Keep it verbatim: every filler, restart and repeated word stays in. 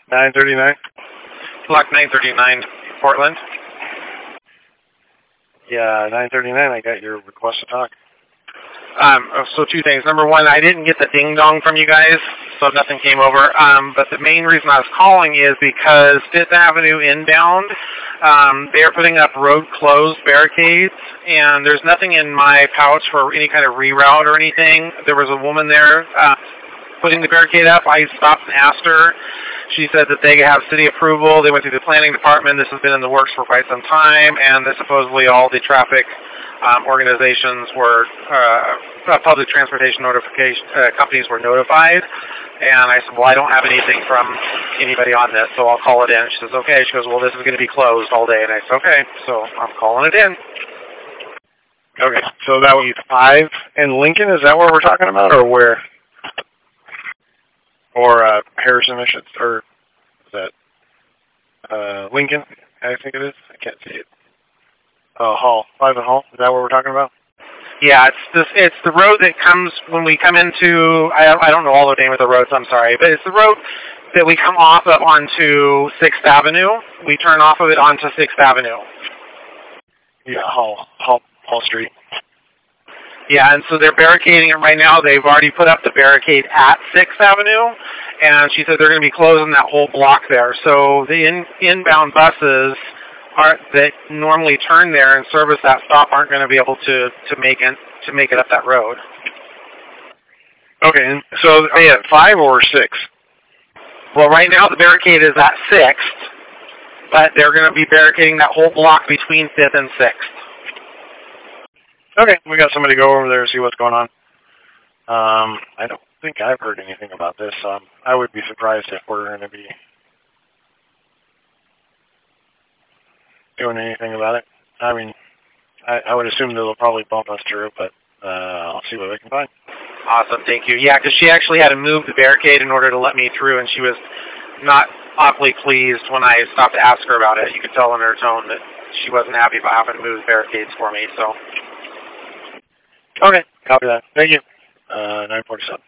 nine thirty-nine? Block nine thirty-nine, Portland. Yeah, nine thirty-nine, I got your request to talk. Um, so two things. Number one, I didn't get the ding-dong from you guys, so nothing came over. Um, but the main reason I was calling is because Fifth Avenue inbound, um, they're putting up road closed barricades, and there's nothing in my pouch for any kind of reroute or anything. There was a woman there uh, putting the barricade up. I stopped and asked her. She said that they have city approval. They went through the planning department. This has been in the works for quite some time, and that supposedly all the traffic um, organizations were, uh, public transportation notification uh, companies were notified. And I said, well, I don't have anything from anybody on this, so I'll call it in. She says, okay. She goes, well, this is going to be closed all day. And I said, okay, so I'm calling it in. Okay, so that was five in Lincoln. Is that what we're talking about, or where? Or uh, Harrison, Michigan, or is that uh, Lincoln? I think it is. I can't see it. Uh, Hall, five and Hall. Is that what we're talking about? Yeah, it's this. It's the road that comes when we come into. I I don't know all the name of the roads. I'm sorry, but it's the road that we come off of onto Sixth Avenue. We turn off of it onto Sixth Avenue. Yeah, Hall, Hall, Hall Street. Yeah, and so they're barricading it right now. They've already put up the barricade at Sixth Avenue, and she said they're going to be closing that whole block there. So the in, inbound buses are that normally turn there and service that stop aren't going to be able to to make it to make it up that road. Okay, and so are they at five or six? Well, right now the barricade is at Sixth, but they're going to be barricading that whole block between Fifth and Sixth. Okay, we got somebody to go over there and see what's going on. Um, I don't think I've heard anything about this. Um, I would be surprised if we're going to be doing anything about it. I mean, I, I would assume they'll probably bump us through, but uh, I'll see what we can find. Awesome, thank you. Yeah, because she actually had to move the barricade in order to let me through, and she was not awfully pleased when I stopped to ask her about it. You could tell in her tone that she wasn't happy about having to move the barricades for me, so... Okay, copy that. Thank you. Uh, nine forty-seven.